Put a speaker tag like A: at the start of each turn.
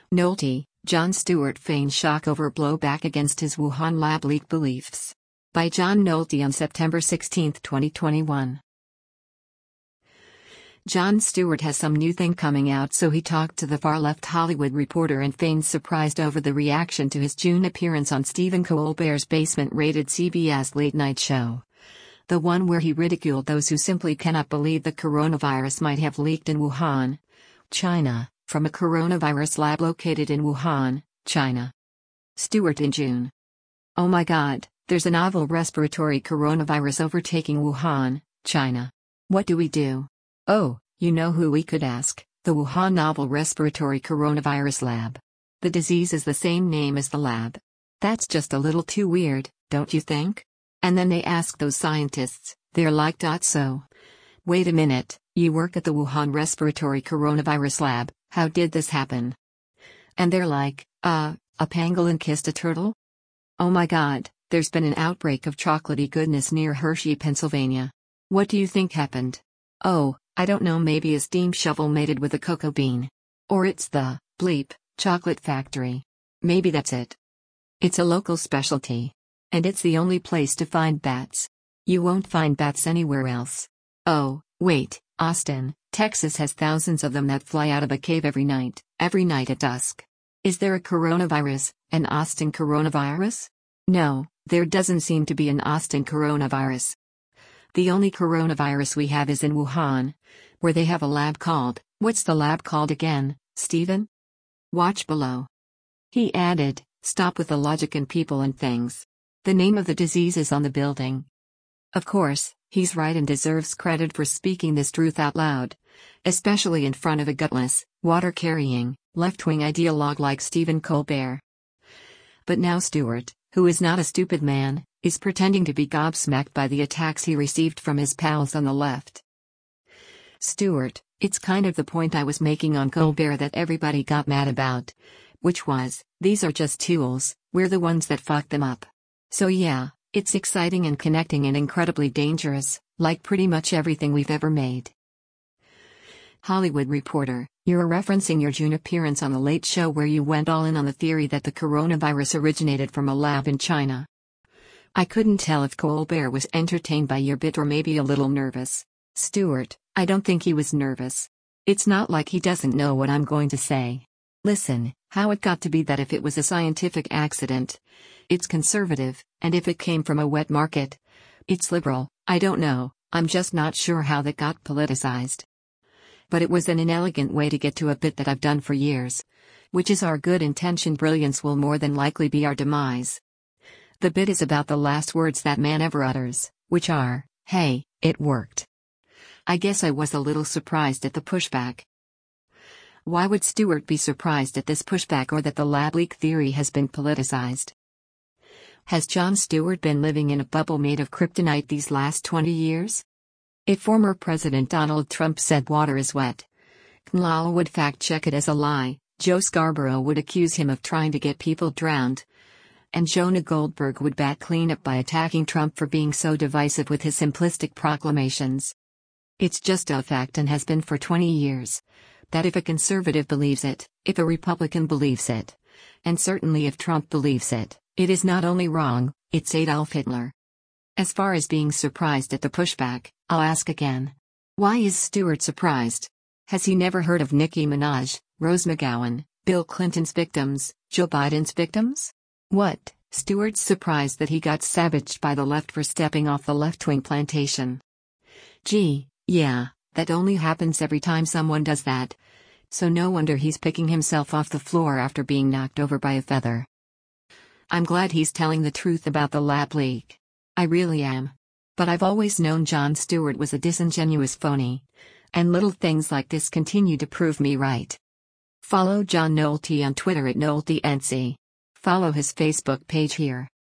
A: Nolte, Jon Stewart feigns shock over blowback against his Wuhan lab leak beliefs. By John Nolte on September 16, 2021. Jon Stewart has some new thing coming out, so he talked to the far-left Hollywood Reporter and feigned surprised over the reaction to his June appearance on Stephen Colbert's basement-rated CBS late-night show. The one where he ridiculed those who simply cannot believe the coronavirus might have leaked in Wuhan, China, from a coronavirus lab located in Wuhan, China. Stewart in June. Oh my God, there's a novel respiratory coronavirus overtaking Wuhan, China. What do we do? Oh, you know who we could ask, the Wuhan Novel Respiratory Coronavirus Lab. The disease is the same name as the lab. That's just a little too weird, don't you think? And then they ask those scientists, they're like, so. Wait a minute, you work at the Wuhan Respiratory Coronavirus Lab, how did this happen? And they're like, a pangolin kissed a turtle? Oh my God, there's been an outbreak of chocolatey goodness near Hershey, Pennsylvania. What do you think happened? Oh, I don't know, maybe a steam shovel mated with a cocoa bean. Or it's the, bleep, chocolate factory. Maybe that's it. It's a local specialty. And it's the only place to find bats. You won't find bats anywhere else. Oh, wait, Austin, Texas has thousands of them that fly out of a cave every night at dusk. Is there a coronavirus, an Austin coronavirus? No, there doesn't seem to be an Austin coronavirus. The only coronavirus we have is in Wuhan, where they have a lab called, what's the lab called again, Stephen? Watch below. He added, stop with the logic and people and things. The name of the disease is on the building. Of course, he's right and deserves credit for speaking this truth out loud, especially in front of a gutless, water-carrying, left-wing ideologue like Stephen Colbert. But now Stewart, who is not a stupid man, is pretending to be gobsmacked by the attacks he received from his pals on the left. Stewart, it's kind of the point I was making on Colbert that everybody got mad about. Which was, these are just tools, we're the ones that fucked them up. So yeah, it's exciting and connecting and incredibly dangerous, like pretty much everything we've ever made. Hollywood Reporter, you're referencing your June appearance on The Late Show where you went all in on the theory that the coronavirus originated from a lab in China. I couldn't tell if Colbert was entertained by your bit or maybe a little nervous. Stewart, I don't think he was nervous. It's not like he doesn't know what I'm going to say. Listen, how it got to be that if it was a scientific accident, it's conservative, and if it came from a wet market, it's liberal. I don't know, I'm just not sure how that got politicized. But it was an inelegant way to get to a bit that I've done for years, which is our good intentioned brilliance will more than likely be our demise. The bit is about the last words that man ever utters, which are, hey, it worked. I guess I was a little surprised at the pushback. Why would Stewart be surprised at this pushback or that the lab leak theory has been politicized? Has Jon Stewart been living in a bubble made of kryptonite these last 20 years? If former President Donald Trump said water is wet, Knall would fact-check it as a lie, Joe Scarborough would accuse him of trying to get people drowned, and Jonah Goldberg would bat cleanup by attacking Trump for being so divisive with his simplistic proclamations. It's just a fact and has been for 20 years, that if a conservative believes it, if a Republican believes it, and certainly if Trump believes it, it is not only wrong, it's Adolf Hitler. As far as being surprised at the pushback, I'll ask again. Why is Stewart surprised? Has he never heard of Nicki Minaj, Rose McGowan, Bill Clinton's victims, Joe Biden's victims? What, Stewart's surprised that he got savaged by the left for stepping off the left-wing plantation? Gee, yeah, that only happens every time someone does that. So no wonder he's picking himself off the floor after being knocked over by a feather. I'm glad he's telling the truth about the lab leak. I really am. But I've always known Jon Stewart was a disingenuous phony. And little things like this continue to prove me right. Follow John Nolte on Twitter at NolteNC. Follow his Facebook page here.